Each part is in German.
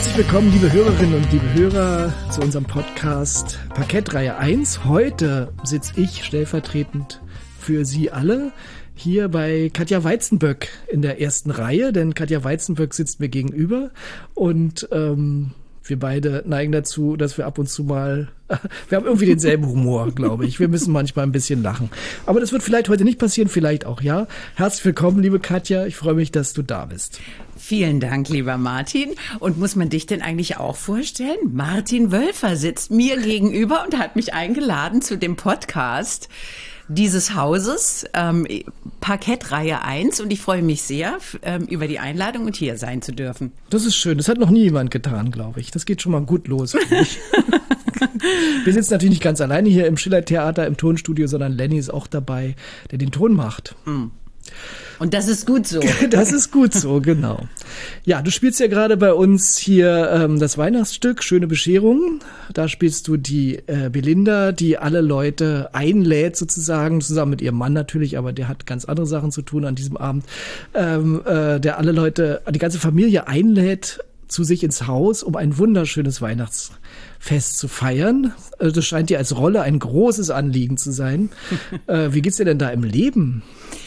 Herzlich willkommen, liebe Hörerinnen und liebe Hörer, zu unserem Podcast Parkettreihe 1. Heute sitze ich stellvertretend für Sie alle hier bei Katja Weizenböck in der ersten Reihe, denn Katja Weizenböck sitzt mir gegenüber und wir beide neigen dazu, dass wir ab und zu mal, wir haben irgendwie denselben Humor, glaube ich. Wir müssen manchmal ein bisschen lachen. Aber das wird vielleicht heute nicht passieren, vielleicht auch ja. Herzlich willkommen, liebe Katja. Ich freue mich, dass du da bist. Vielen Dank, lieber Martin. Und muss man dich denn eigentlich auch vorstellen? Martin Wölfer sitzt mir gegenüber und hat mich eingeladen zu dem Podcast dieses Hauses, Parkettreihe 1. Und ich freue mich sehr über die Einladung und hier sein zu dürfen. Das ist schön. Das hat noch nie jemand getan, glaube ich. Das geht schon mal gut los für mich. Wir sitzen natürlich nicht ganz alleine hier im Schiller-Theater, im Tonstudio, sondern Lenny ist auch dabei, der den Ton macht. Und das ist gut so. Das ist gut so, genau. Ja, du spielst ja gerade bei uns hier das Weihnachtsstück Schöne Bescherung. Da spielst du die Belinda, die alle Leute einlädt sozusagen, zusammen mit ihrem Mann natürlich, aber der hat ganz andere Sachen zu tun an diesem Abend. Der alle Leute, die ganze Familie einlädt zu sich ins Haus, um ein wunderschönes Weihnachtsfest zu feiern. Das scheint dir als Rolle ein großes Anliegen zu sein. Wie geht's dir denn da im Leben?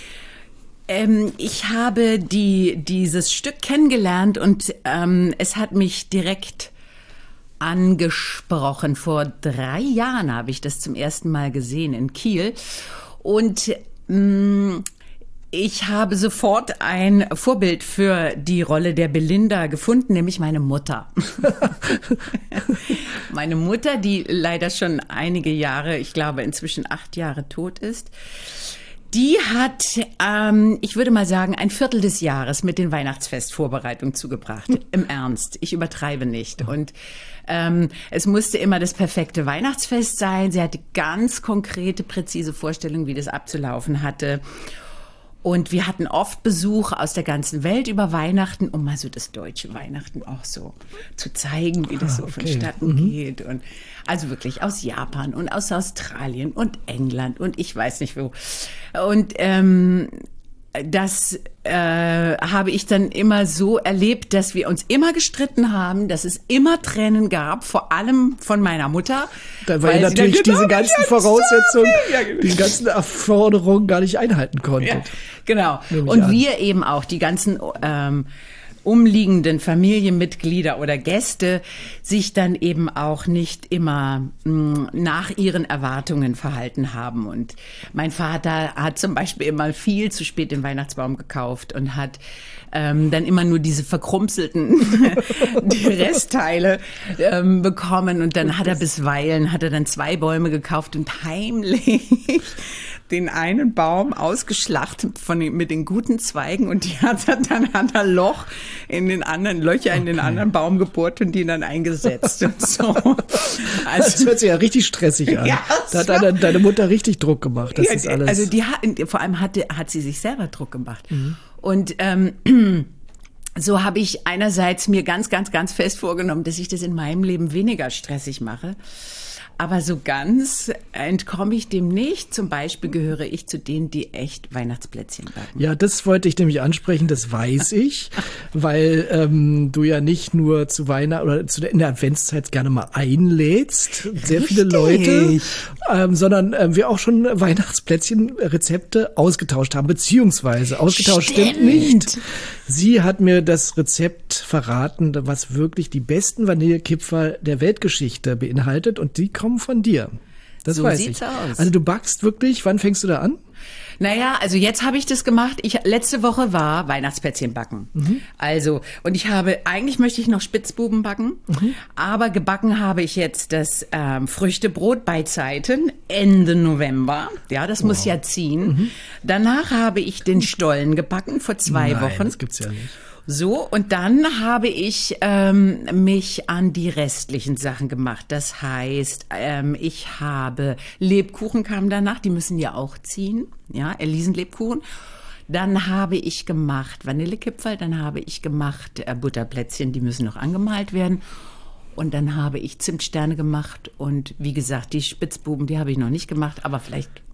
Ich habe dieses Stück kennengelernt und es hat mich direkt angesprochen. Vor 3 Jahren habe ich das zum ersten Mal gesehen in Kiel und ich habe sofort ein Vorbild für die Rolle der Belinda gefunden, nämlich meine Mutter. Meine Mutter, die leider schon einige Jahre, ich glaube inzwischen 8 Jahre tot ist. Die hat, ich würde mal sagen, ein Viertel des Jahres mit den Weihnachtsfestvorbereitungen zugebracht. Im Ernst, ich übertreibe nicht. Und es musste immer das perfekte Weihnachtsfest sein. Sie hatte ganz konkrete, präzise Vorstellungen, wie das abzulaufen hatte. Und wir hatten oft Besuch aus der ganzen Welt über Weihnachten, um mal so das deutsche Weihnachten auch so zu zeigen, wie das so vonstatten geht. Und also wirklich aus Japan und aus Australien und England und ich weiß nicht wo. Und das habe ich dann immer so erlebt, dass wir uns immer gestritten haben, dass es immer Tränen gab, vor allem von meiner Mutter. Da weil natürlich diese ganzen Voraussetzungen, die ganzen Anforderungen gar nicht einhalten konnte. Ja, genau. Und wir eben auch, die ganzen umliegenden Familienmitglieder oder Gäste sich dann eben auch nicht immer nach ihren Erwartungen verhalten haben. Und mein Vater hat zum Beispiel immer viel zu spät den Weihnachtsbaum gekauft und hat dann immer nur diese verkrumpelten die Restteile bekommen. Und dann hat er bisweilen 2 Bäume gekauft und heimlich den einen Baum ausgeschlachtet mit den guten Zweigen und dann hat er Löcher in den anderen Baum gebohrt und die dann eingesetzt und so. Das hört sich ja richtig stressig an. Ja, da hat deine Mutter richtig Druck gemacht. Das ist alles. Also vor allem hat sie sich selber Druck gemacht. Und so habe ich einerseits mir ganz, ganz, ganz fest vorgenommen, dass ich das in meinem Leben weniger stressig mache. Aber so ganz entkomme ich dem nicht. Zum Beispiel gehöre ich zu denen, die echt Weihnachtsplätzchen backen. Ja, das wollte ich nämlich ansprechen, das weiß ich, weil du ja nicht nur zu Weihnachten oder in der Adventszeit gerne mal einlädst, sehr viele Leute, sondern wir auch schon Weihnachtsplätzchen-Rezepte ausgetauscht haben, beziehungsweise ausgetauscht stimmt nicht. Sie hat mir das Rezept verraten, was wirklich die besten Vanillekipferl der Weltgeschichte beinhaltet und die kommen von dir. Das so weiß sieht's ich. Aus. Also du backst wirklich, wann fängst du da an? Naja, also jetzt habe ich das gemacht. Letzte Woche war Weihnachtsplätzchen backen. Also, und eigentlich möchte ich noch Spitzbuben backen, aber gebacken habe ich jetzt das Früchtebrot bei Zeiten Ende November. Ja, das muss ja ziehen. Danach habe ich den Stollen gebacken vor 2 Wochen. Das gibt's ja nicht. So, und dann habe ich mich an die restlichen Sachen gemacht. Das heißt, ich habe Lebkuchen kamen danach, die müssen ja auch ziehen, ja, Elisenlebkuchen. Dann habe ich gemacht Vanillekipferl, dann habe ich gemacht Butterplätzchen, die müssen noch angemalt werden. Und dann habe ich Zimtsterne gemacht und wie gesagt, die Spitzbuben, die habe ich noch nicht gemacht, aber vielleicht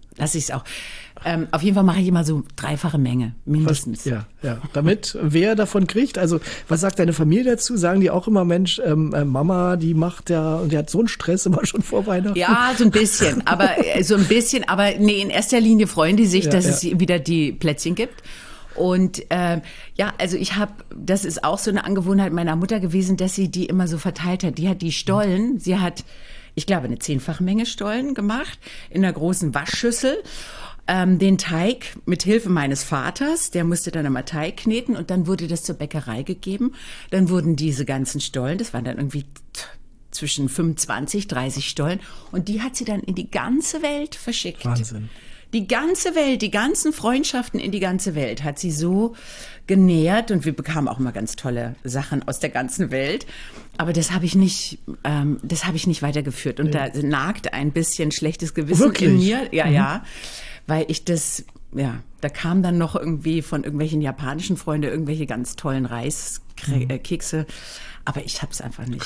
lasse ich es auch. Auf jeden Fall mache ich immer so 3-fache Menge, mindestens. Ja. Damit wer davon kriegt, also was sagt deine Familie dazu? Sagen die auch immer, Mensch, Mama, die macht ja, und die hat so einen Stress immer schon vor Weihnachten? Ja, so ein bisschen, aber nee, in erster Linie freuen die sich, dass es wieder die Plätzchen gibt. Und also das ist auch so eine Angewohnheit meiner Mutter gewesen, dass sie die immer so verteilt hat. Die hat die Stollen, sie hat, ich glaube, eine 10-fache Menge Stollen gemacht in einer großen Waschschüssel. Den Teig mit Hilfe meines Vaters, der musste dann immer Teig kneten und dann wurde das zur Bäckerei gegeben. Dann wurden diese ganzen Stollen, das waren dann irgendwie zwischen 25, 30 Stollen und die hat sie dann in die ganze Welt verschickt. Wahnsinn. Die ganze Welt, die ganzen Freundschaften in die ganze Welt hat sie so genährt und wir bekamen auch immer ganz tolle Sachen aus der ganzen Welt. Aber das habe ich nicht weitergeführt und da nagt ein bisschen schlechtes Gewissen in mir. Ja. Weil ich da kam dann noch irgendwie von irgendwelchen japanischen Freunden irgendwelche ganz tollen Reiskekse. Aber ich habe es einfach nicht.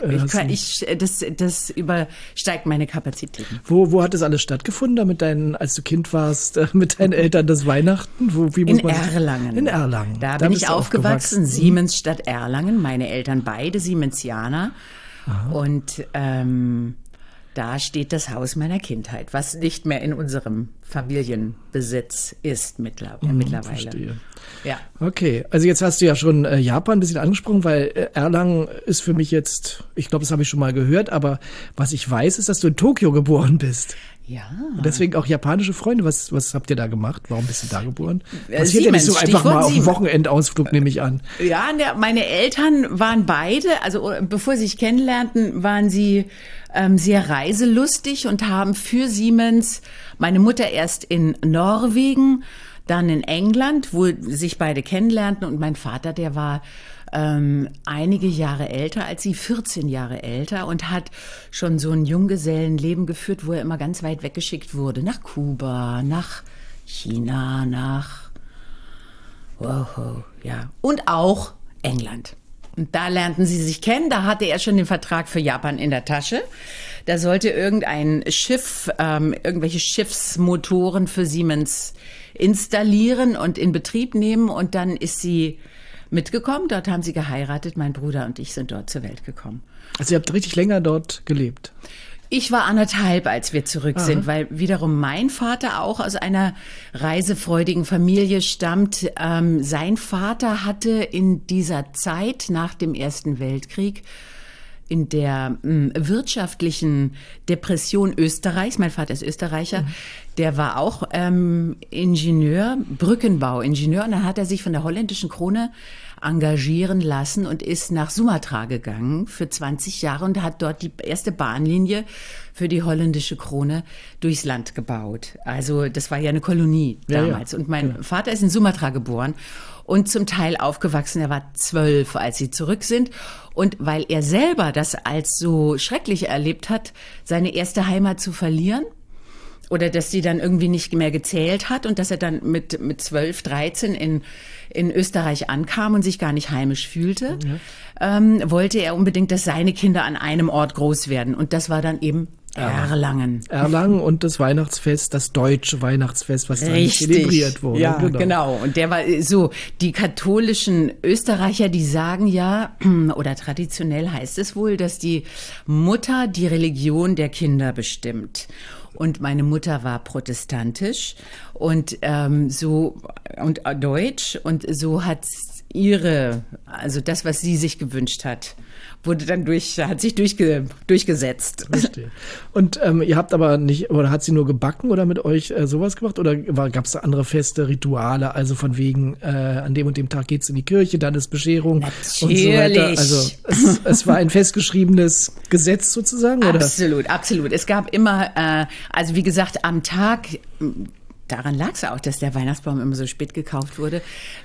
Das übersteigt meine Kapazitäten. Wo hat das alles stattgefunden, als du Kind warst, mit deinen Eltern das Weihnachten? In Erlangen. In Erlangen. Da bin ich aufgewachsen. Siemensstadt Erlangen. Meine Eltern beide Siemensianer. Aha. Und da steht das Haus meiner Kindheit, was nicht mehr in unserem Familienbesitz ist mittlerweile. Verstehe. Ja. Okay, also jetzt hast du ja schon Japan ein bisschen angesprochen, weil Erlangen ist für mich jetzt, ich glaube, das habe ich schon mal gehört, aber was ich weiß, ist, dass du in Tokio geboren bist. Ja. Und deswegen auch japanische Freunde. Was habt ihr da gemacht? Warum bist du da geboren? Passiert ja nicht so einfach mal auf einen Siemens. Wochenendausflug, nehme ich an. Ja, meine Eltern waren beide, also bevor sie sich kennenlernten, waren sie sehr reiselustig und haben für Siemens, meine Mutter erst in Norwegen, dann in England, wo sich beide kennenlernten und mein Vater, der war einige Jahre älter als sie, 14 Jahre älter und hat schon so ein Junggesellenleben geführt, wo er immer ganz weit weggeschickt wurde. Nach Kuba, nach China, und auch England. Und da lernten sie sich kennen, da hatte er schon den Vertrag für Japan in der Tasche. Da sollte irgendein Schiff, irgendwelche Schiffsmotoren für Siemens installieren und in Betrieb nehmen und dann ist sie mitgekommen. Dort haben sie geheiratet. Mein Bruder und ich sind dort zur Welt gekommen. Also ihr habt richtig länger dort gelebt? Ich war 1,5, als wir zurück sind, weil wiederum mein Vater auch aus einer reisefreudigen Familie stammt. Sein Vater hatte in dieser Zeit nach dem Ersten Weltkrieg in der wirtschaftlichen Depression Österreichs, mein Vater ist Österreicher, der war auch Ingenieur, Brückenbauingenieur und dann hat er sich von der holländischen Krone engagieren lassen und ist nach Sumatra gegangen für 20 Jahre und hat dort die erste Bahnlinie für die holländische Krone durchs Land gebaut. Also das war ja eine Kolonie damals. Ja. Und mein Vater ist in Sumatra geboren und zum Teil aufgewachsen. Er war 12, als sie zurück sind. Und weil er selber das als so schrecklich erlebt hat, seine erste Heimat zu verlieren, oder dass sie dann irgendwie nicht mehr gezählt hat und dass er dann mit 12, 13 in Österreich ankam und sich gar nicht heimisch fühlte, wollte er unbedingt, dass seine Kinder an einem Ort groß werden. Und das war dann eben Erlangen. Erlangen und das Weihnachtsfest, das deutsche Weihnachtsfest, was dann zelebriert wurde. Ja, genau. Und der war so, die katholischen Österreicher, die sagen ja, oder traditionell heißt es wohl, dass die Mutter die Religion der Kinder bestimmt. Und meine Mutter war protestantisch und und deutsch und so hat also das, was sie sich gewünscht hat, hat sich durchgesetzt. Verstehe. Und ihr habt aber nicht, oder hat sie nur gebacken oder mit euch sowas gemacht? Oder gab es da andere Feste, Rituale, also von wegen, an dem und dem Tag geht's in die Kirche, dann ist Bescherung Natürlich. Und so weiter? Also es war ein festgeschriebenes Gesetz sozusagen? Oder? Absolut. Es gab immer, also wie gesagt, am Tag, daran lag es auch, dass der Weihnachtsbaum immer so spät gekauft wurde,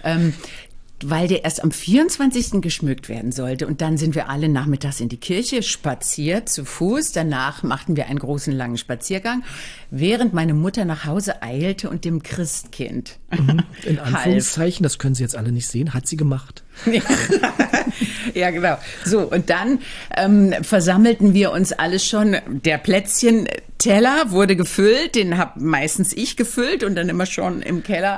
weil der erst am 24. geschmückt werden sollte. Und dann sind wir alle nachmittags in die Kirche spaziert, zu Fuß. Danach machten wir einen großen, langen Spaziergang, während meine Mutter nach Hause eilte und dem Christkind in Anführungszeichen, das können Sie jetzt alle nicht sehen, hat sie gemacht. Ja, genau. So, und dann versammelten wir uns alle schon. Der Plätzchen Teller wurde gefüllt, den habe meistens ich gefüllt und dann immer schon im Keller.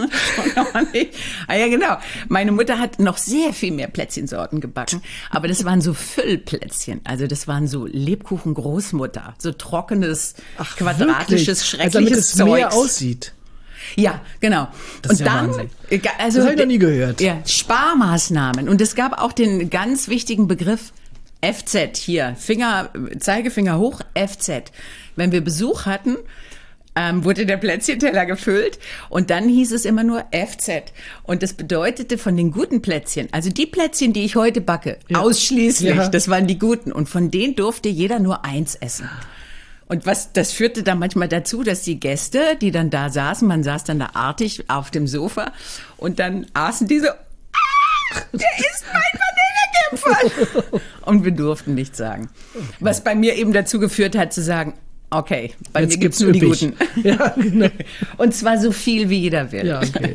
Ah ja, genau. Meine Mutter hat noch sehr viel mehr Plätzchensorten gebacken, aber das waren so Füllplätzchen. Also das waren so Lebkuchen Großmutter, so trockenes, quadratisches, schreckliches also damit es Zeugs. mehr aussieht. Ja, genau. Das ist und ja dann, Wahnsinn. also Das habe ich noch nie gehört. Ja, Sparmaßnahmen. Und es gab auch den ganz wichtigen Begriff FZ hier, Zeigefinger hoch, FZ. Wenn wir Besuch hatten, wurde der Plätzchenteller gefüllt und dann hieß es immer nur FZ. Und das bedeutete von den guten Plätzchen, also die Plätzchen, die ich heute backe, ausschließlich, das waren die guten. Und von denen durfte jeder nur eins essen. Und das führte dann manchmal dazu, dass die Gäste, die dann da saßen, man saß dann da artig auf dem Sofa und dann aßen die so, der isst mein Vanillegipfel! Und wir durften nichts sagen. Was bei mir eben dazu geführt hat, zu sagen, okay, bei mir gibt's nur die Guten. Ja, genau. Und zwar so viel, wie jeder will. Ja, okay.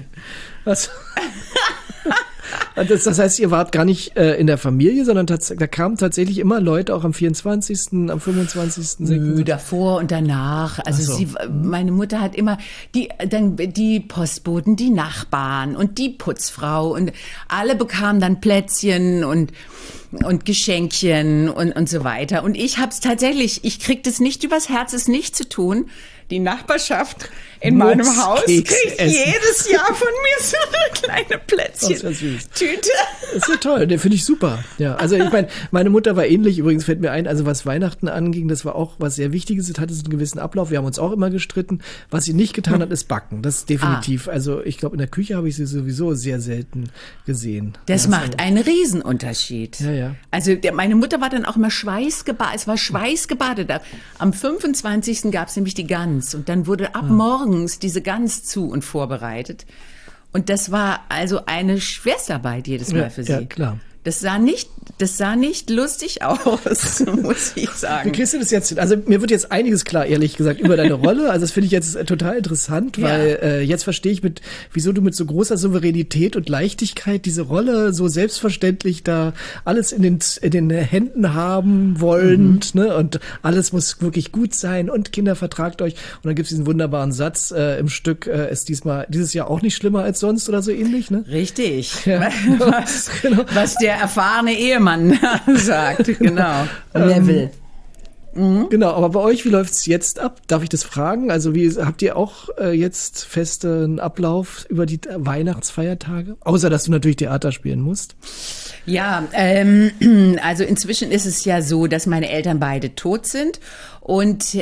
Das heißt, ihr wart gar nicht in der Familie, sondern da kamen tatsächlich immer Leute, auch am 24., am 25. Davor und danach. Also meine Mutter hat immer die Postboten, die Nachbarn und die Putzfrau und alle bekamen dann Plätzchen und Geschenkchen und so weiter. Und ich hab's tatsächlich, ich krieg das nicht übers Herz, es nicht zu tun. Die Nachbarschaft in meinem Haus kriegt jedes Jahr von mir so eine kleine Plätzchen-Tüte. Das ist ja toll, den finde ich super. Ja, also ich meine Mutter war ähnlich, übrigens fällt mir ein, also was Weihnachten anging, das war auch was sehr Wichtiges, es hatte so einen gewissen Ablauf, wir haben uns auch immer gestritten. Was sie nicht getan hat, ist backen, das ist definitiv. Also ich glaube, in der Küche habe ich sie sowieso sehr selten gesehen. Das macht einen Riesenunterschied. Ja. Also meine Mutter war dann auch immer schweißgebadet, es war schweißgebadet. Am 25. gab es nämlich die Gans und dann wurde ab morgens diese Gans zu und vorbereitet. Und das war also eine Schwerstarbeit jedes Mal für sie. Ja, klar. Das sah nicht lustig aus, muss ich sagen. Wie kriegst du das jetzt hin? Also mir wird jetzt einiges klar, ehrlich gesagt, über deine Rolle. Also das finde ich jetzt total interessant, weil jetzt verstehe ich, wieso du mit so großer Souveränität und Leichtigkeit diese Rolle so selbstverständlich da alles in den Händen haben wollend, ne? Und alles muss wirklich gut sein und Kinder, vertragt euch. Und dann gibt es diesen wunderbaren Satz im Stück, ist dieses Jahr auch nicht schlimmer als sonst oder so ähnlich, ne? Richtig. Ja. Was der erfahrene Ehemann sagt, genau. Level. Genau, aber bei euch, wie läuft's jetzt ab? Darf ich das fragen? Also habt ihr auch jetzt festen Ablauf über die Weihnachtsfeiertage? Außer, dass du natürlich Theater spielen musst. Ja, also inzwischen ist es ja so, dass meine Eltern beide tot sind und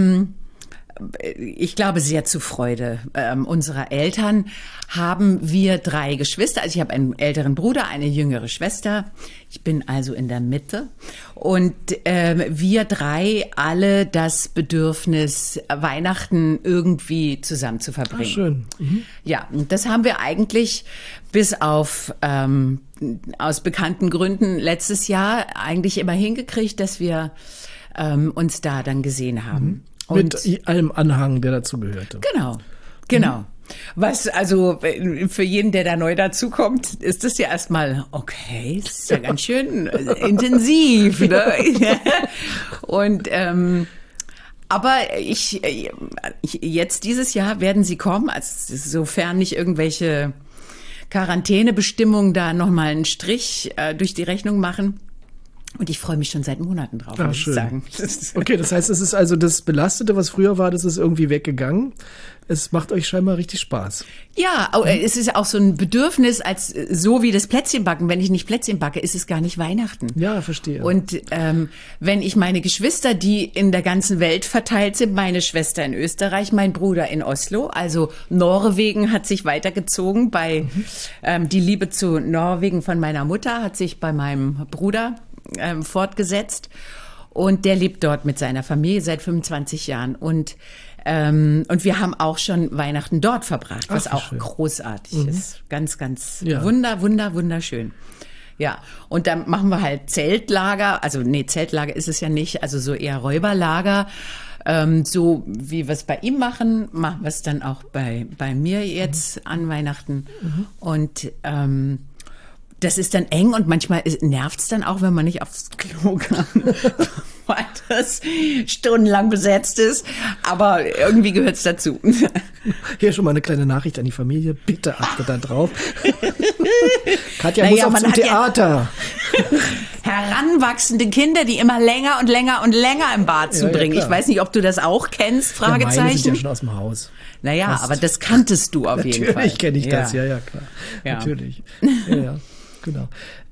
ich glaube, sehr zur Freude unserer Eltern haben wir 3 Geschwister. Also ich habe einen älteren Bruder, eine jüngere Schwester. Ich bin also in der Mitte. Und wir 3 alle das Bedürfnis, Weihnachten irgendwie zusammen zu verbringen. Ach, schön. Mhm. Ja, und das haben wir eigentlich bis auf aus bekannten Gründen letztes Jahr eigentlich immer hingekriegt, dass wir uns da dann gesehen haben. Mhm. Mit allem Anhang, der dazugehörte. Genau. Was also für jeden, der da neu dazukommt, ist das ja erstmal, okay, ist ja ganz schön intensiv. Ne? Und aber jetzt dieses Jahr werden sie kommen, also sofern nicht irgendwelche Quarantänebestimmungen da nochmal einen Strich durch die Rechnung machen. Und ich freue mich schon seit Monaten drauf, muss ich sagen. Okay, das heißt, es ist also das Belastete, was früher war, das ist irgendwie weggegangen. Es macht euch scheinbar richtig Spaß. Ja, es ist auch so ein Bedürfnis, als so wie das Plätzchenbacken. Wenn ich nicht Plätzchen backe, ist es gar nicht Weihnachten. Ja, verstehe. Und wenn ich meine Geschwister, die in der ganzen Welt verteilt sind, meine Schwester in Österreich, mein Bruder in Oslo, also Norwegen hat sich weitergezogen die Liebe zu Norwegen von meiner Mutter hat sich bei meinem Bruder fortgesetzt und der lebt dort mit seiner Familie seit 25 Jahren und wir haben auch schon Weihnachten dort verbracht, was auch schön. Großartig ist. Ganz, ganz wunderschön. Ja, und dann machen wir halt Zeltlager, also Zeltlager ist es ja nicht, also so eher Räuberlager, so wie wir es bei ihm machen wir es dann auch bei mir jetzt an Weihnachten und das ist dann eng und manchmal nervt es dann auch, wenn man nicht aufs Klo kann. weil das stundenlang besetzt ist. Aber irgendwie gehört es dazu. Hier schon mal eine kleine Nachricht an die Familie. Bitte achte da drauf. Katja muss auch zum Theater. Heranwachsende Kinder, die immer länger und länger und länger im Bad zubringen. Ja, ich weiß nicht, ob du das auch kennst, Fragezeichen. Meine sind ja schon aus dem Haus. Naja, aber das kanntest du auf jeden Fall. Natürlich kenne ich das, ja, klar. Ja. Natürlich. Ja, genau.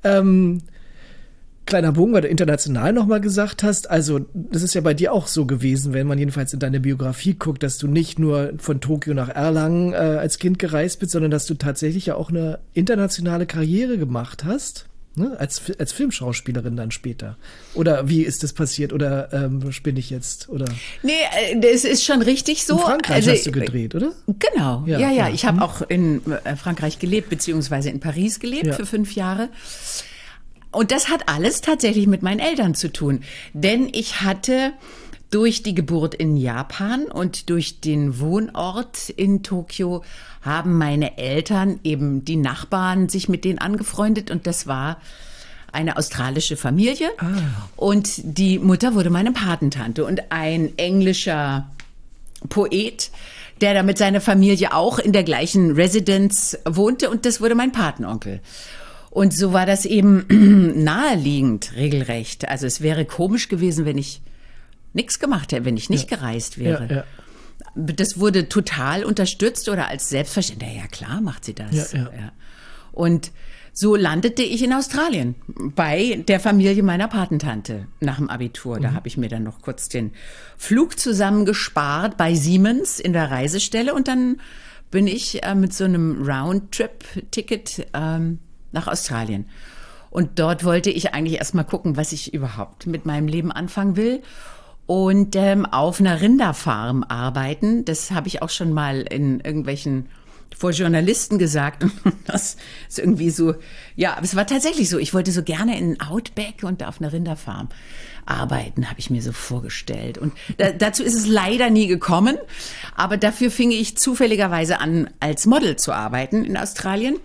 Kleiner Bogen, weil du international nochmal gesagt hast, also das ist ja bei dir auch so gewesen, wenn man jedenfalls in deine Biografie guckt, dass du nicht nur von Tokio nach Erlangen als Kind gereist bist, sondern dass du tatsächlich ja auch eine internationale Karriere gemacht hast, ne? Als Filmschauspielerin dann später. Oder wie ist das passiert? Oder spinne ich jetzt? Oder? Nee, das ist schon richtig so. In Frankreich hast du gedreht, oder? Genau, ja. Ich habe auch in Frankreich gelebt, beziehungsweise in Paris gelebt für 5 Jahre. Und das hat alles tatsächlich mit meinen Eltern zu tun. Denn ich hatte durch die Geburt in Japan und durch den Wohnort in Tokio haben meine Eltern, eben die Nachbarn, sich mit denen angefreundet. Und das war eine australische Familie. Und die Mutter wurde meine Patentante. Und ein englischer Poet, der da mit seiner Familie auch in der gleichen Residenz wohnte. Und das wurde mein Patenonkel. Und so war das eben naheliegend, regelrecht. Also es wäre komisch gewesen, wenn ich nichts gemacht hätte, wenn ich nicht gereist wäre. Ja. Das wurde total unterstützt oder als selbstverständlich. Ja klar, macht sie das. Ja. Und so landete ich in Australien bei der Familie meiner Patentante nach dem Abitur. Da habe ich mir dann noch kurz den Flug zusammengespart bei Siemens in der Reisestelle. Und dann bin ich mit so einem Roundtrip-Ticket nach Australien. Und dort wollte ich eigentlich erst mal gucken, was ich überhaupt mit meinem Leben anfangen will. Und auf einer Rinderfarm arbeiten. Das habe ich auch schon mal in irgendwelchen vor Journalisten gesagt. Das ist irgendwie so, ja, aber es war tatsächlich so. Ich wollte so gerne in Outback und auf einer Rinderfarm arbeiten, habe ich mir so vorgestellt. Und dazu ist es leider nie gekommen. Aber dafür fing ich zufälligerweise an, als Model zu arbeiten in Australien.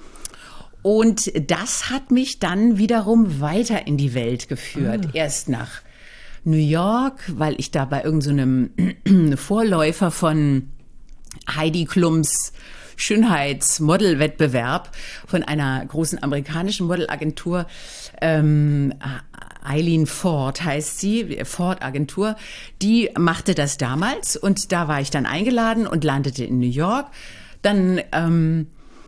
Und das hat mich dann wiederum weiter in die Welt geführt. Erst nach New York, weil ich da bei irgendeinem Vorläufer von Heidi Klums Schönheitsmodelwettbewerb von einer großen amerikanischen Modelagentur, Eileen Ford heißt sie, Ford Agentur, die machte das damals und da war ich dann eingeladen und landete in New York. Dann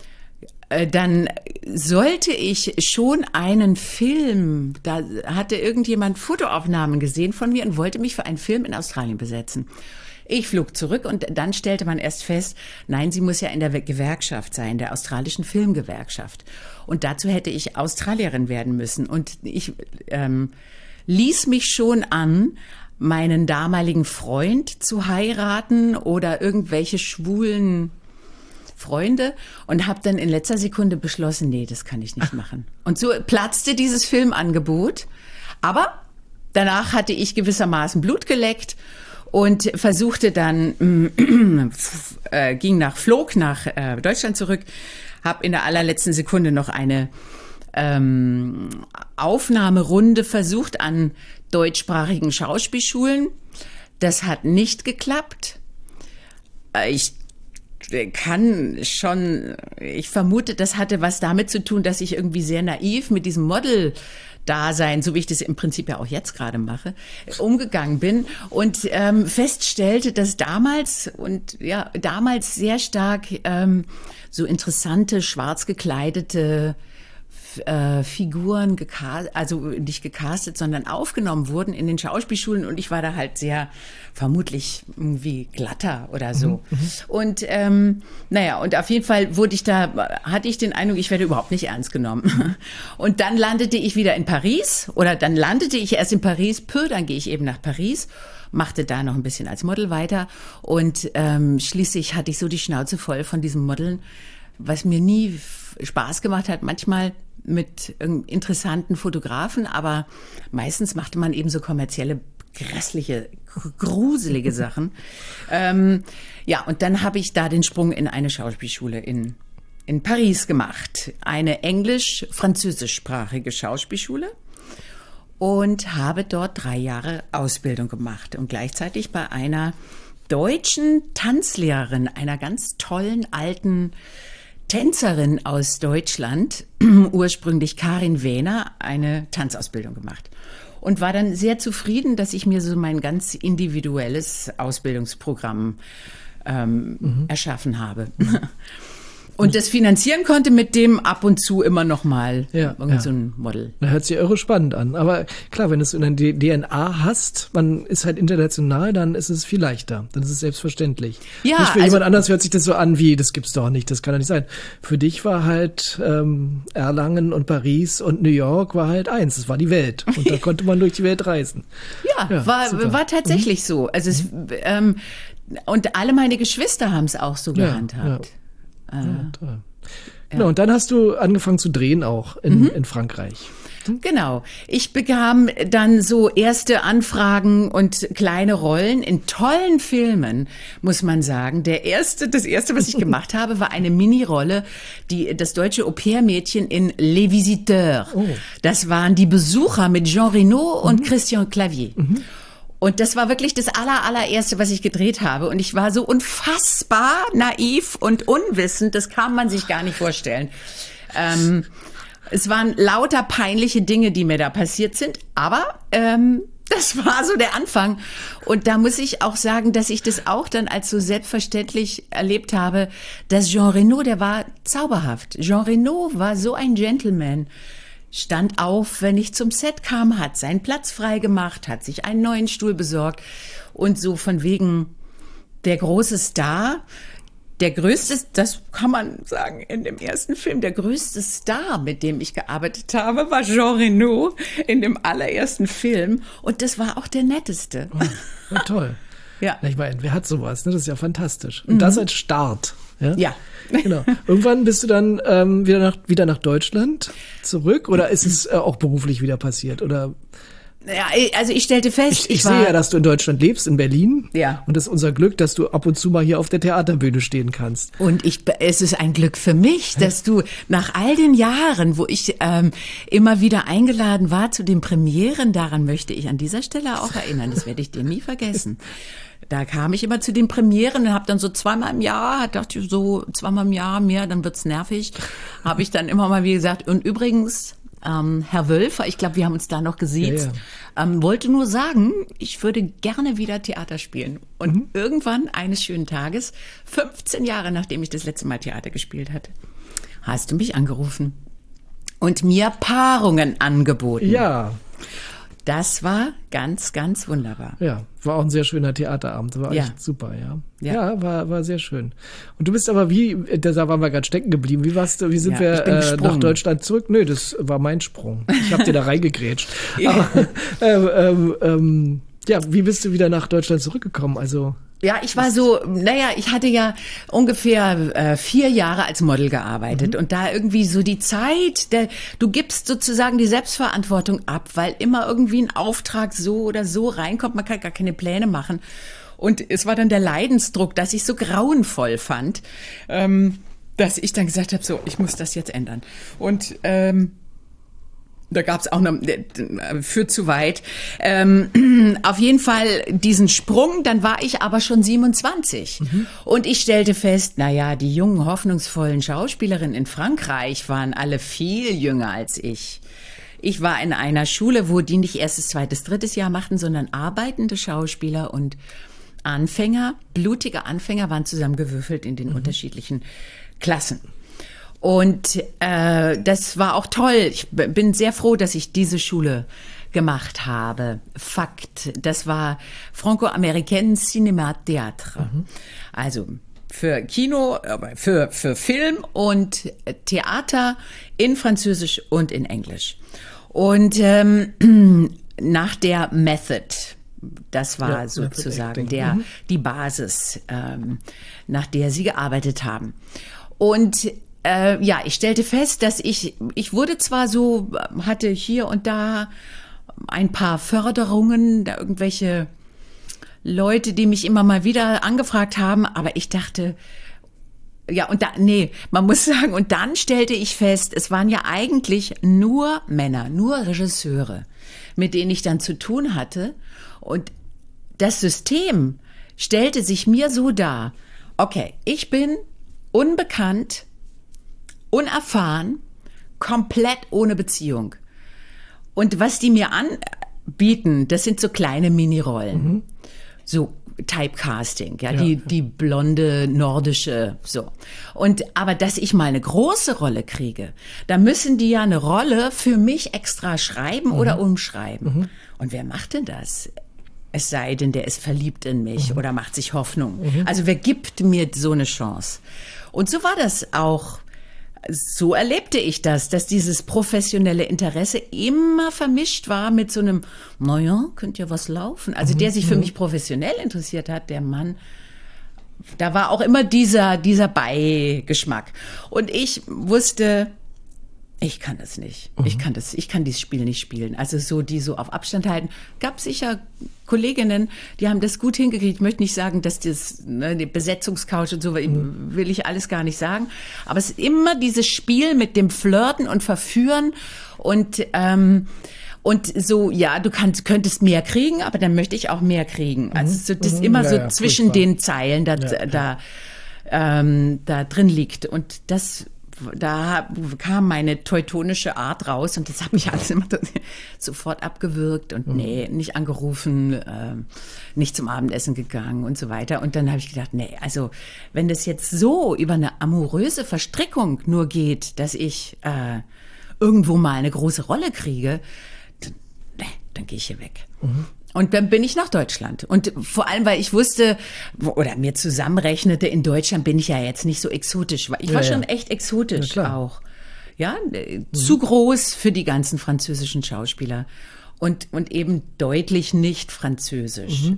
sollte ich schon einen Film, da hatte irgendjemand Fotoaufnahmen gesehen von mir und wollte mich für einen Film in Australien besetzen. Ich flog zurück und dann stellte man erst fest, nein, sie muss ja in der Gewerkschaft sein, der australischen Filmgewerkschaft. Und dazu hätte ich Australierin werden müssen. Und ich ließ mich schon an, meinen damaligen Freund zu heiraten oder irgendwelche schwulen Freunde und habe dann in letzter Sekunde beschlossen, nee, das kann ich nicht machen. Und so platzte dieses Filmangebot. Aber danach hatte ich gewissermaßen Blut geleckt und versuchte dann, flog nach Deutschland zurück, habe in der allerletzten Sekunde noch eine Aufnahmerunde versucht an deutschsprachigen Schauspielschulen. Das hat nicht geklappt. Ich vermute, das hatte was damit zu tun, dass ich irgendwie sehr naiv mit diesem Model-Dasein, so wie ich das im Prinzip ja auch jetzt gerade mache, umgegangen bin und feststellte, dass damals sehr stark so interessante, schwarz gekleidete Figuren nicht gecastet, sondern aufgenommen wurden in den Schauspielschulen und ich war da halt sehr vermutlich irgendwie glatter oder so. Und und auf jeden Fall hatte ich den Eindruck, ich werde überhaupt nicht ernst genommen. Und dann landete ich wieder in Paris dann landete ich erst in Paris, dann gehe ich eben nach Paris, machte da noch ein bisschen als Model weiter und schließlich hatte ich so die Schnauze voll von diesem Modeln, was mir nie Spaß gemacht hat, manchmal mit interessanten Fotografen, aber meistens machte man eben so kommerzielle, grässliche, gruselige Sachen. Und dann habe ich da den Sprung in eine Schauspielschule in Paris gemacht. Eine englisch-französischsprachige Schauspielschule. und habe dort 3 Jahre Ausbildung gemacht und gleichzeitig bei einer deutschen Tanzlehrerin, einer ganz tollen alten Tänzerin aus Deutschland, ursprünglich Karin Wähner, eine Tanzausbildung gemacht. Und war dann sehr zufrieden, dass ich mir so mein ganz individuelles Ausbildungsprogramm erschaffen habe. Und das finanzieren konnte mit dem ab und zu immer noch mal so ein Model. Das hört sich irre spannend an. Aber klar, wenn du es in der DNA hast, man ist halt international, dann ist es viel leichter. Dann ist es selbstverständlich. Ja, nicht für jemand anders hört sich das so an wie, das gibt's doch nicht, das kann doch nicht sein. Für dich war halt Erlangen und Paris und New York war halt eins, das war die Welt. Und da konnte man durch die Welt reisen. Ja, war tatsächlich so. Also es, und alle meine Geschwister haben es auch so gehandhabt. Ja, toll. Genau, und dann hast du angefangen zu drehen auch in Frankreich. Genau. Ich bekam dann so erste Anfragen und kleine Rollen in tollen Filmen, muss man sagen. Das erste, was ich gemacht habe, war eine Mini-Rolle, das deutsche Au-pair-Mädchen in Les Visiteurs. Oh. Das waren die Besucher mit Jean Reno und Christian Clavier. Und das war wirklich das allererste, was ich gedreht habe. Und ich war so unfassbar naiv und unwissend, das kann man sich gar nicht vorstellen. Es waren lauter peinliche Dinge, die mir da passiert sind, aber das war so der Anfang. Und da muss ich auch sagen, dass ich das auch dann als so selbstverständlich erlebt habe, dass Jean Reno, der war zauberhaft. Jean Reno war so ein Gentleman. Stand auf, wenn ich zum Set kam, hat seinen Platz frei gemacht, hat sich einen neuen Stuhl besorgt und so von wegen der große Star, der größte, das kann man sagen, in dem ersten Film, der größte Star, mit dem ich gearbeitet habe, war Jean Reno in dem allerersten Film und das war auch der netteste. Oh, toll. Ja. Ich meine, wer hat sowas? Ne? Das ist ja fantastisch. Und das als Start. Ja. Genau. Irgendwann bist du dann wieder nach Deutschland zurück oder ist es auch beruflich wieder passiert? Oder? Ja, also ich stellte fest, ich sehe ja, dass du in Deutschland lebst, in Berlin. Ja. Und das ist unser Glück, dass du ab und zu mal hier auf der Theaterbühne stehen kannst. Und es ist ein Glück für mich, dass du nach all den Jahren, wo ich immer wieder eingeladen war zu den Premieren, daran möchte ich an dieser Stelle auch erinnern, das werde ich dir nie vergessen. Da kam ich immer zu den Premieren und habe dann so zweimal im Jahr, dachte ich so zweimal im Jahr mehr, dann wird's nervig. Habe ich dann immer mal wie gesagt, und übrigens, Herr Wölfer, ich glaube, wir haben uns da noch gesiezt, wollte nur sagen, ich würde gerne wieder Theater spielen. Und irgendwann eines schönen Tages, 15 Jahre nachdem ich das letzte Mal Theater gespielt hatte, hast du mich angerufen und mir Paarungen angeboten. Ja. Das war ganz, ganz wunderbar. Ja, war auch ein sehr schöner Theaterabend. War echt super, ja. War sehr schön. Und du bist aber da waren wir gerade stecken geblieben. Wie sind wir nach Deutschland zurück? Nö, das war mein Sprung. Ich habe dir da reingegrätscht. Aber, wie bist du wieder nach Deutschland zurückgekommen? Also ja, ich war ich hatte ja ungefähr 4 Jahre als Model gearbeitet und da irgendwie so die Zeit, du gibst sozusagen die Selbstverantwortung ab, weil immer irgendwie ein Auftrag so oder so reinkommt, man kann gar keine Pläne machen. Und es war dann der Leidensdruck, dass ich so grauenvoll fand, dass ich dann gesagt habe, so, ich muss das jetzt ändern. Und da gab's auch noch, führt zu weit. Auf jeden Fall diesen Sprung, dann war ich aber schon 27. Und ich stellte fest, die jungen, hoffnungsvollen Schauspielerinnen in Frankreich waren alle viel jünger als ich. Ich war in einer Schule, wo die nicht erstes, zweites, drittes Jahr machten, sondern arbeitende Schauspieler und Anfänger, blutige Anfänger waren zusammengewürfelt in den unterschiedlichen Klassen. Und das war auch toll. Ich bin sehr froh, dass ich diese Schule gemacht habe. Fakt, das war Franco-Américaine Cinéma Théâtre. Also für Kino, für Film und Theater in Französisch und in Englisch. Und nach der Method, das war sozusagen die Basis, nach der sie gearbeitet haben. Und ich stellte fest, dass ich wurde zwar so, hatte hier und da ein paar Förderungen, da irgendwelche Leute, die mich immer mal wieder angefragt haben, aber ich dachte, Ja, und man muss sagen, und dann stellte ich fest, es waren ja eigentlich nur Männer, nur Regisseure, mit denen ich dann zu tun hatte. Und das System stellte sich mir so dar, okay, ich bin unbekannt, unerfahren, komplett ohne Beziehung. Und was die mir anbieten, das sind so kleine Minirollen. So Typecasting, ja, die blonde nordische, so. Aber dass ich mal eine große Rolle kriege, da müssen die ja eine Rolle für mich extra schreiben oder umschreiben. Und wer macht denn das? Es sei denn, der ist verliebt in mich oder macht sich Hoffnung. Also wer gibt mir so eine Chance? Und so war das auch. So erlebte ich das, dass dieses professionelle Interesse immer vermischt war mit so einem, naja, könnte ja was laufen. Also der sich für mich professionell interessiert hat, der Mann, da war auch immer dieser Beigeschmack. Und ich wusste, ich kann das nicht. Ich kann dieses Spiel nicht spielen. Also so, die so auf Abstand halten. Gab sicher Kolleginnen, die haben das gut hingekriegt. Ich möchte nicht sagen, dass das, die Besetzungscouch und so, will ich alles gar nicht sagen. Aber es ist immer dieses Spiel mit dem Flirten und Verführen und so, ja, du könntest mehr kriegen, aber dann möchte ich auch mehr kriegen. Also so, das immer so zwischen den Zeilen da drin liegt. Und da kam meine teutonische Art raus und das hat mich alles immer sofort abgewürgt und nicht angerufen, nicht zum Abendessen gegangen und so weiter. Und dann habe ich gedacht, also wenn das jetzt so über eine amoröse Verstrickung nur geht, dass ich irgendwo mal eine große Rolle kriege, dann gehe ich hier weg. Und dann bin ich nach Deutschland. Und vor allem, weil ich wusste, oder mir zusammenrechnete, in Deutschland bin ich ja jetzt nicht so exotisch. Ich war schon echt exotisch auch. Ja, zu groß für die ganzen französischen Schauspieler. Und eben deutlich nicht französisch.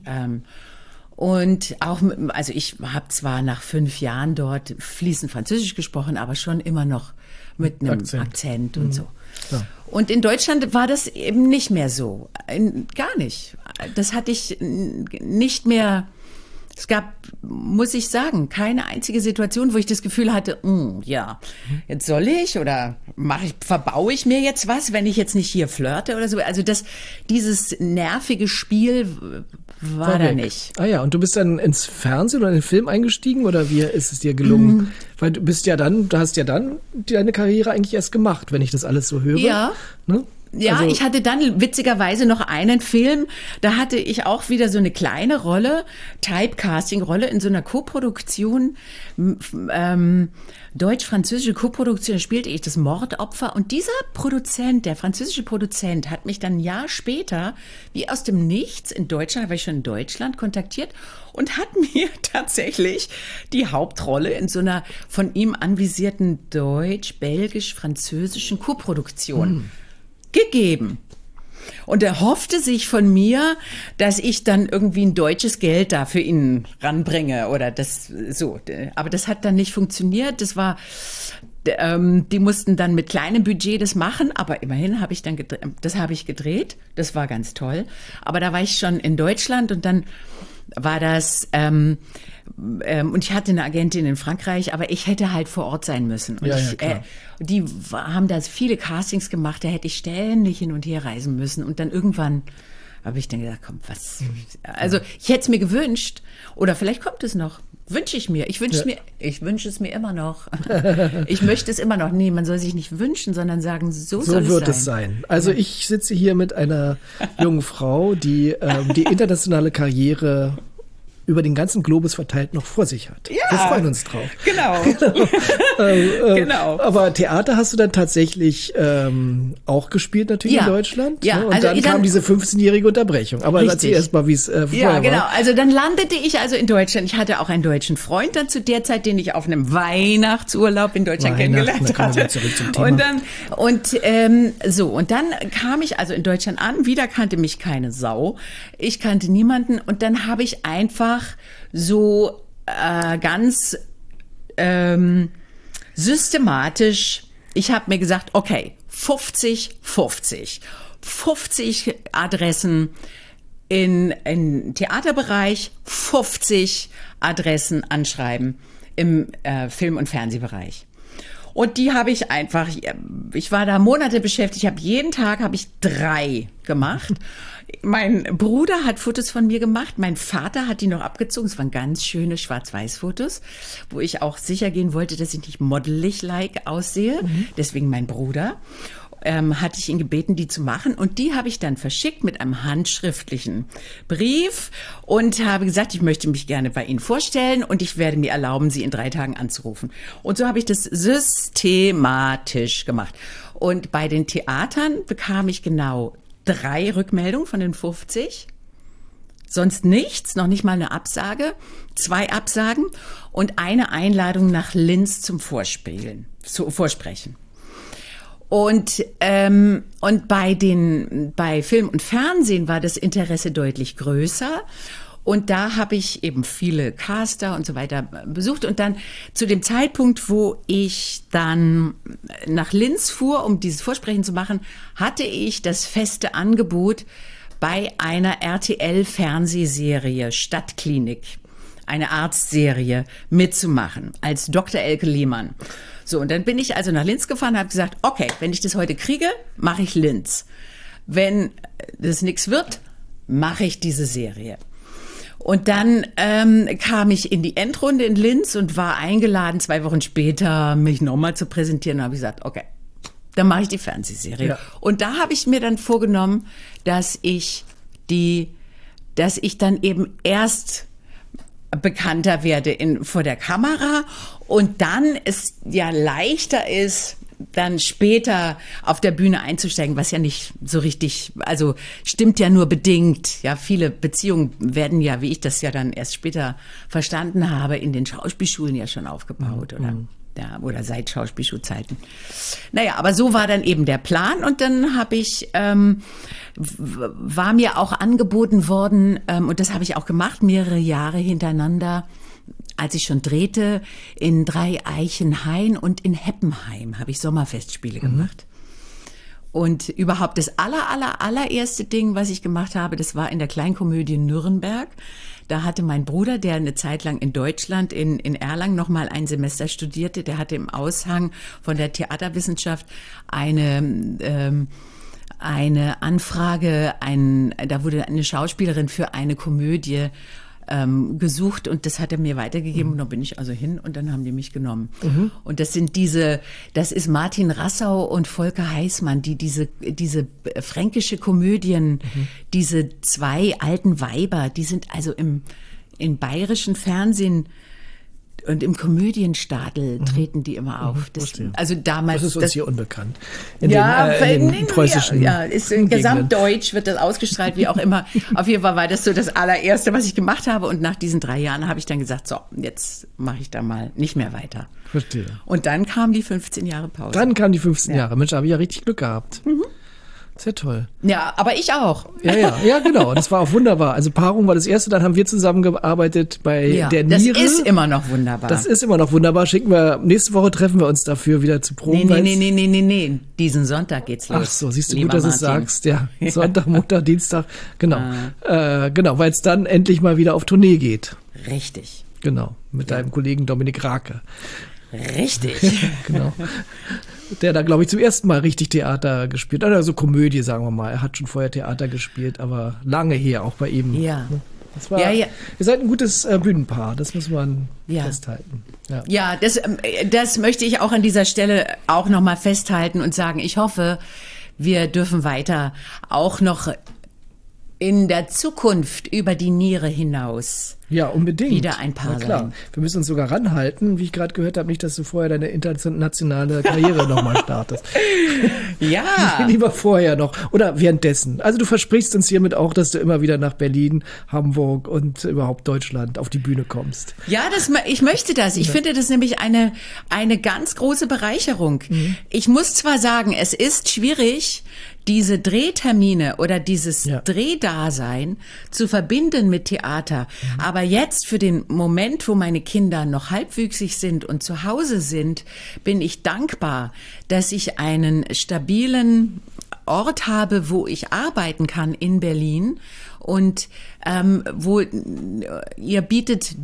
Und auch, also ich habe zwar nach 5 Jahren dort fließend Französisch gesprochen, aber schon immer noch mit einem Akzent und so. Ja. Und in Deutschland war das eben nicht mehr so. Gar nicht. Das hatte ich nicht mehr. Es gab, muss ich sagen, keine einzige Situation, wo ich das Gefühl hatte, jetzt soll ich oder verbaue ich mir jetzt was, wenn ich jetzt nicht hier flirte oder so. Also dieses nervige Spiel war da nicht. Ah ja, und du bist dann ins Fernsehen oder in den Film eingestiegen oder wie ist es dir gelungen? Weil du hast ja dann deine Karriere eigentlich erst gemacht, wenn ich das alles so höre. Ja. Ne? Ja, also, ich hatte dann witzigerweise noch einen Film, da hatte ich auch wieder so eine kleine Rolle, Typecasting-Rolle in so einer Koproduktion, deutsch-französische Koproduktion, da spielte ich das Mordopfer und dieser Produzent, der französische Produzent, hat mich dann ein Jahr später, wie aus dem Nichts in Deutschland, war ich schon in Deutschland, kontaktiert und hat mir tatsächlich die Hauptrolle in so einer von ihm anvisierten deutsch-belgisch-französischen Koproduktion gegeben. Und er hoffte sich von mir, dass ich dann irgendwie ein deutsches Geld da für ihn ranbringe oder das so. Aber das hat dann nicht funktioniert. Das war, die mussten dann mit kleinem Budget das machen, aber immerhin habe ich dann gedreht. Das war ganz toll. Aber da war ich schon in Deutschland und dann war das, und ich hatte eine Agentin in Frankreich, aber ich hätte halt vor Ort sein müssen. Und die haben da viele Castings gemacht, da hätte ich ständig hin und her reisen müssen. Und dann irgendwann habe ich dann gedacht, komm, was? Also ich hätte es mir gewünscht, oder vielleicht kommt es noch. Wünsche ich mir. Ich wünsche es mir immer noch. Ich möchte es immer noch. Nee, man soll sich nicht wünschen, sondern sagen, so soll es sein. So wird es sein. Also ich sitze hier mit einer jungen Frau, die die internationale Karriere über den ganzen Globus verteilt noch vor sich hat. Ja, wir freuen uns drauf. Genau. Genau. Aber Theater hast du dann tatsächlich auch gespielt natürlich in Deutschland. Ja, ne? Und also dann kam diese 15-jährige Unterbrechung. Aber erzähl erst mal, wie es vorher war. Ja, genau. Also dann landete ich also in Deutschland. Ich hatte auch einen deutschen Freund dann zu der Zeit, den ich auf einem Weihnachtsurlaub in Deutschland kennengelernt hatte. Zurück zum Thema. Und dann kam ich also in Deutschland an. Wieder kannte mich keine Sau. Ich kannte niemanden. Und dann habe ich einfach so ganz systematisch, ich habe mir gesagt, okay, 50 Adressen in Theaterbereich, 50 Adressen anschreiben im Film- und Fernsehbereich. Und die habe ich einfach, ich war da Monate beschäftigt, jeden Tag habe ich 3 gemacht. Mein Bruder hat Fotos von mir gemacht, mein Vater hat die noch abgezogen. Es waren ganz schöne Schwarz-Weiß-Fotos, wo ich auch sicher gehen wollte, dass ich nicht modelig-like aussehe. Deswegen mein Bruder. Hatte ich ihn gebeten, die zu machen. Und die habe ich dann verschickt mit einem handschriftlichen Brief und habe gesagt, ich möchte mich gerne bei Ihnen vorstellen und ich werde mir erlauben, Sie in 3 Tagen anzurufen. Und so habe ich das systematisch gemacht. Und bei den Theatern bekam ich genau 3 Rückmeldungen von den 50. Sonst nichts, noch nicht mal eine Absage, 2 Absagen und eine Einladung nach Linz zum Vorsprechen. Und bei Film und Fernsehen war das Interesse deutlich größer. Und da habe ich eben viele Caster und so weiter besucht. Und dann zu dem Zeitpunkt, wo ich dann nach Linz fuhr, um dieses Vorsprechen zu machen, hatte ich das feste Angebot, bei einer RTL-Fernsehserie Stadtklinik, eine Arztserie, mitzumachen, als Dr. Elke Lehmann. So, und dann bin ich also nach Linz gefahren und habe gesagt, okay, wenn ich das heute kriege, mache ich Linz. Wenn das nichts wird, mache ich diese Serie. Und dann kam ich in die Endrunde in Linz und war eingeladen, 2 Wochen später mich nochmal zu präsentieren. Da habe ich gesagt, okay, dann mache ich die Fernsehserie. Ja. Und da habe ich mir dann vorgenommen, dass ich dann eben erst bekannter werde vor der Kamera und dann es ja leichter ist, dann später auf der Bühne einzusteigen, was ja nicht so richtig, also stimmt ja nur bedingt. Ja, viele Beziehungen werden ja, wie ich das ja dann erst später verstanden habe, in den Schauspielschulen ja schon aufgebaut, oder seit Schauspielschulzeiten. Naja, aber so war dann eben der Plan und dann habe ich, war mir auch angeboten worden, und das habe ich auch gemacht, mehrere Jahre hintereinander, als ich schon drehte, in Dreieichenhain und in Heppenheim habe ich Sommerfestspiele gemacht. Und überhaupt das allererste Ding, was ich gemacht habe, das war in der Kleinkomödie Nürnberg. Da hatte mein Bruder, der eine Zeit lang in Deutschland, in Erlangen noch mal ein Semester studierte, der hatte im Aushang von der Theaterwissenschaft eine Anfrage, da wurde eine Schauspielerin für eine Komödie gesucht und das hat er mir weitergegeben und dann bin ich also hin und dann haben die mich genommen. Und das ist Martin Rassau und Volker Heißmann, die diese fränkische Komödien, diese 2 alten Weiber, die sind also im bayerischen Fernsehen und im Komödienstadel treten die immer auf. Also damals. Das ist uns hier unbekannt. In den preußischen. Ja, ist in Gesamtdeutsch wird das ausgestrahlt, wie auch immer. Auf jeden Fall war das so das allererste, was ich gemacht habe. Und nach diesen 3 Jahren habe ich dann gesagt, so, jetzt mache ich da mal nicht mehr weiter. Verstehe. Und dann kamen die 15 Jahre Pause. Dann kamen die 15 Jahre. Mensch, da habe ich ja richtig Glück gehabt. Sehr toll. Ja, aber ich auch. Ja, genau. Das war auch wunderbar. Also Paarung war das erste, dann haben wir zusammengearbeitet bei der Niere. Das ist immer noch wunderbar. Das ist immer noch wunderbar. Nächste Woche treffen wir uns dafür wieder zu Proben. Nee. Diesen Sonntag geht's los. Ach so, siehst du, gut, dass du es sagst. Ja, Sonntag, Montag, Dienstag. Genau. Genau, weil es dann endlich mal wieder auf Tournee geht. Richtig. Genau, mit deinem Kollegen Dominik Rake. Richtig. Genau. Der da, glaube ich, zum ersten Mal richtig Theater gespielt hat. Also Komödie, sagen wir mal. Er hat schon vorher Theater gespielt, aber lange her, auch bei ihm. Ja. Das war, Ihr seid ein gutes Bühnenpaar, das muss man festhalten. Ja, das möchte ich auch an dieser Stelle auch nochmal festhalten und sagen, ich hoffe, wir dürfen weiter auch noch in der Zukunft über die Niere hinaus unbedingt wieder ein Paar sein. Wir müssen uns sogar ranhalten, wie ich gerade gehört habe, nicht, dass du vorher deine internationale Karriere nochmal startest. Ja. Lieber vorher noch oder währenddessen. Also du versprichst uns hiermit auch, dass du immer wieder nach Berlin, Hamburg und überhaupt Deutschland auf die Bühne kommst. Ja, ich möchte das. Ich finde das nämlich eine ganz große Bereicherung. Ich muss zwar sagen, es ist schwierig, diese Drehtermine oder dieses Drehdasein zu verbinden mit Theater. Aber Aber jetzt für den Moment, wo meine Kinder noch halbwüchsig sind und zu Hause sind, bin ich dankbar, dass ich einen stabilen Ort habe, wo ich arbeiten kann in Berlin und wo ihr bietet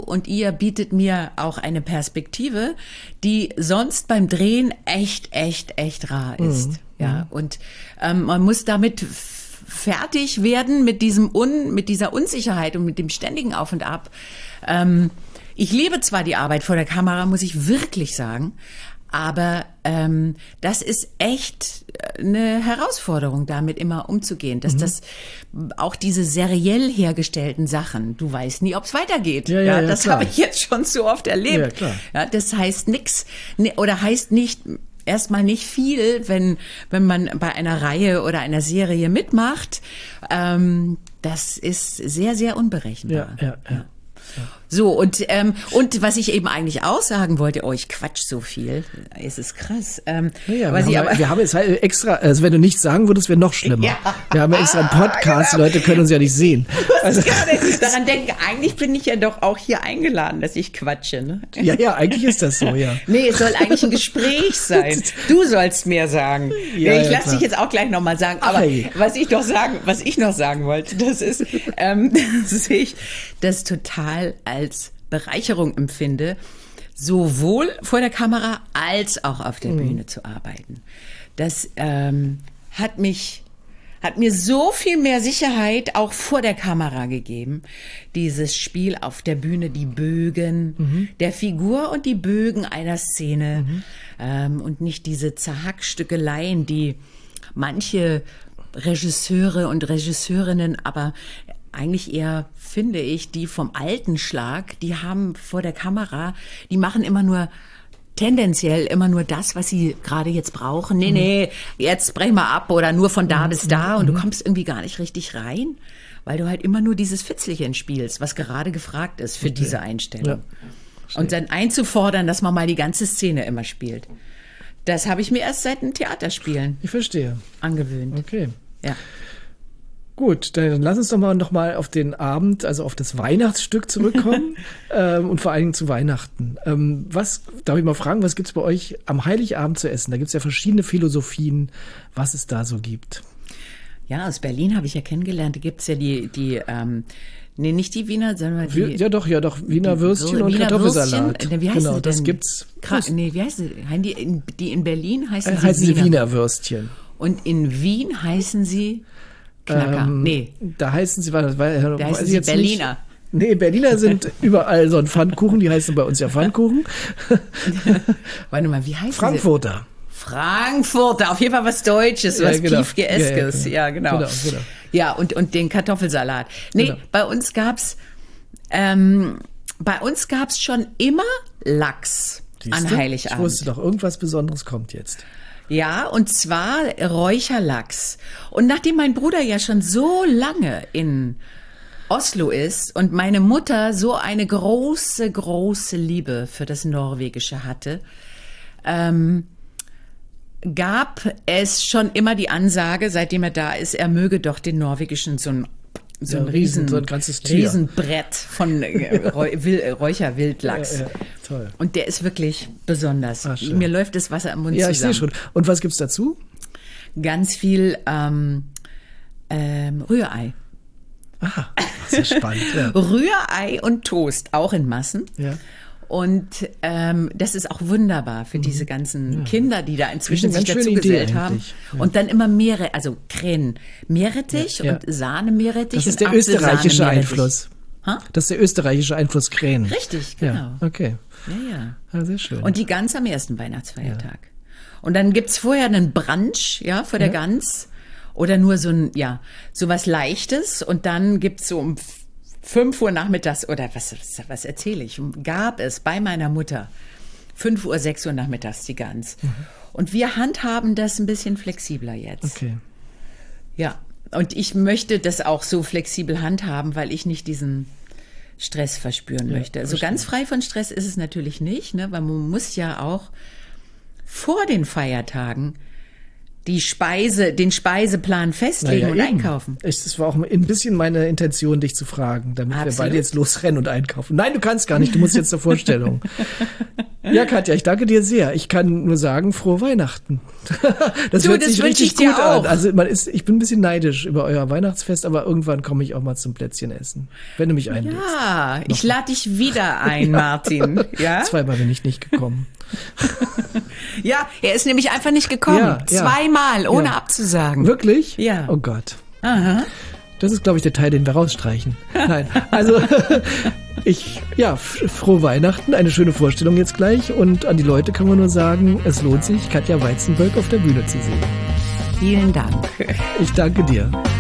mir auch eine Perspektive, die sonst beim Drehen echt rar ist. Ja, und man muss damit fertig werden mit dieser Unsicherheit und mit dem ständigen Auf und Ab. Ich liebe zwar die Arbeit vor der Kamera, muss ich wirklich sagen, aber das ist echt eine Herausforderung, damit immer umzugehen. Dass das auch diese seriell hergestellten Sachen, du weißt nie, ob es weitergeht. Ja, das habe ich jetzt schon so oft erlebt. Ja, klar. Ja, das heißt nichts oder heißt nicht erstmal nicht viel, wenn man bei einer Reihe oder einer Serie mitmacht. Das ist sehr, sehr unberechenbar. Ja. So, und was ich eben eigentlich auch sagen wollte, ich quatsch so viel, es ist krass. Wir haben jetzt halt extra, also wenn du nichts sagen würdest, wäre noch schlimmer. Ja. Wir haben ja extra einen Podcast, genau. Die Leute können uns ja nicht sehen. Also, ich gerade daran denken, eigentlich bin ich ja doch auch hier eingeladen, dass ich quatsche. Ne? Ja, eigentlich ist das so, ja. Nee, es soll eigentlich ein Gespräch sein. Du sollst mehr sagen. Ja, ich lasse dich jetzt auch gleich nochmal sagen, aber was ich noch sagen wollte, das ist, dass ich das total als Bereicherung empfinde, sowohl vor der Kamera als auch auf der Bühne zu arbeiten. Das hat mir so viel mehr Sicherheit auch vor der Kamera gegeben. Dieses Spiel auf der Bühne, die Bögen der Figur und die Bögen einer Szene und nicht diese Zerhackstückeleien, die manche Regisseure und Regisseurinnen aber eigentlich eher, finde ich, die vom alten Schlag, die haben vor der Kamera, die machen tendenziell immer nur das, was sie gerade jetzt brauchen. Nee, jetzt brech mal ab oder nur von da bis da und du kommst irgendwie gar nicht richtig rein, weil du halt immer nur dieses Fitzelchen spielst, was gerade gefragt ist für diese Einstellung. Ja. Und dann einzufordern, dass man mal die ganze Szene immer spielt. Das habe ich mir erst seit dem Theaterspielen angewöhnt. Okay. Ja. Gut, dann lass uns doch noch mal auf den Abend, also auf das Weihnachtsstück zurückkommen und vor allen Dingen zu Weihnachten. Darf ich mal fragen, was gibt's bei euch am Heiligabend zu essen? Da gibt's ja verschiedene Philosophien, was es da so gibt. Ja, aus Berlin habe ich ja kennengelernt. Da gibt's ja nicht die Wiener, sondern die... Ja doch, Wiener Würstchen und Wiener Kartoffelsalat. Würstchen, wie heißen genau, sie das denn? gibt's. Wie heißen sie? Die in Berlin heißen sie Wiener Würstchen. Und in Wien heißen sie... Knacker. Da heißen sie, da heißen sie Berliner. Nicht. Nee, Berliner sind überall so ein Pfannkuchen, die heißen bei uns ja Pfannkuchen. Warte mal, wie heißen Frankfurter. Frankfurter, auf jeden Fall was Deutsches, was Piefke-eskes. Ja, genau. Ja, und den Kartoffelsalat. Nee, genau. Bei uns gab's schon immer Lachs an Heiligabend. Ich wusste doch, irgendwas Besonderes kommt jetzt. Ja, und zwar Räucherlachs. Und nachdem mein Bruder ja schon so lange in Oslo ist und meine Mutter so eine große, große Liebe für das Norwegische hatte, gab es schon immer die Ansage, seitdem er da ist, er möge doch den norwegischen so ein ganzes Riesenbrett von Räucherwildlachs. Ja, toll. Und der ist wirklich besonders. Mir läuft das Wasser im Mund zusammen. Ja, ich sehe schon. Und was gibt's dazu? Ganz viel Rührei. Aha, das ist spannend. Ja. Rührei und Toast, auch in Massen. Ja. Und das ist auch wunderbar für diese ganzen Kinder, die da inzwischen sich dazu gesellt haben. Ja. Und dann immer Krähen, Meerrettich und Sahne-Meerrettich. Das ist der österreichische Einfluss. Das ist der österreichische Einfluss Krähen. Richtig, genau. Ja, okay. Ja. Sehr schön. Und die Gans am ersten Weihnachtsfeiertag. Ja. Und dann gibt's vorher einen Brunch, vor der Gans. Oder nur so was Leichtes. Und dann gibt's so um 5 Uhr nachmittags, oder was erzähle ich, gab es bei meiner Mutter 5 Uhr, 6 Uhr nachmittags die Gans. Und wir handhaben das ein bisschen flexibler jetzt. Okay. Ja, und ich möchte das auch so flexibel handhaben, weil ich nicht diesen Stress verspüren möchte. Also ganz frei von Stress ist es natürlich nicht, ne? Weil man muss ja auch vor den Feiertagen den Speiseplan festlegen und einkaufen. Das war auch ein bisschen meine Intention, dich zu fragen, damit Absolut. wir beide jetzt losrennen und einkaufen. Nein, du kannst gar nicht, du musst jetzt zur Vorstellung. Ja, Katja, ich danke dir sehr. Ich kann nur sagen, frohe Weihnachten. Das hört sich richtig gut an. Also ich bin ein bisschen neidisch über euer Weihnachtsfest, aber irgendwann komme ich auch mal zum Plätzchenessen, wenn du mich einlädst. Ja, ich lade dich wieder ein, Martin. Ja? Zweimal bin ich nicht gekommen. Ja, er ist nämlich einfach nicht gekommen. Ja. Zweimal, ohne abzusagen. Wirklich? Ja. Oh Gott. Aha. Das ist, glaube ich, der Teil, den wir rausstreichen. Nein, also frohe Weihnachten, eine schöne Vorstellung jetzt gleich. Und an die Leute kann man nur sagen, es lohnt sich, Katja Weizenböck auf der Bühne zu sehen. Vielen Dank. Ich danke dir.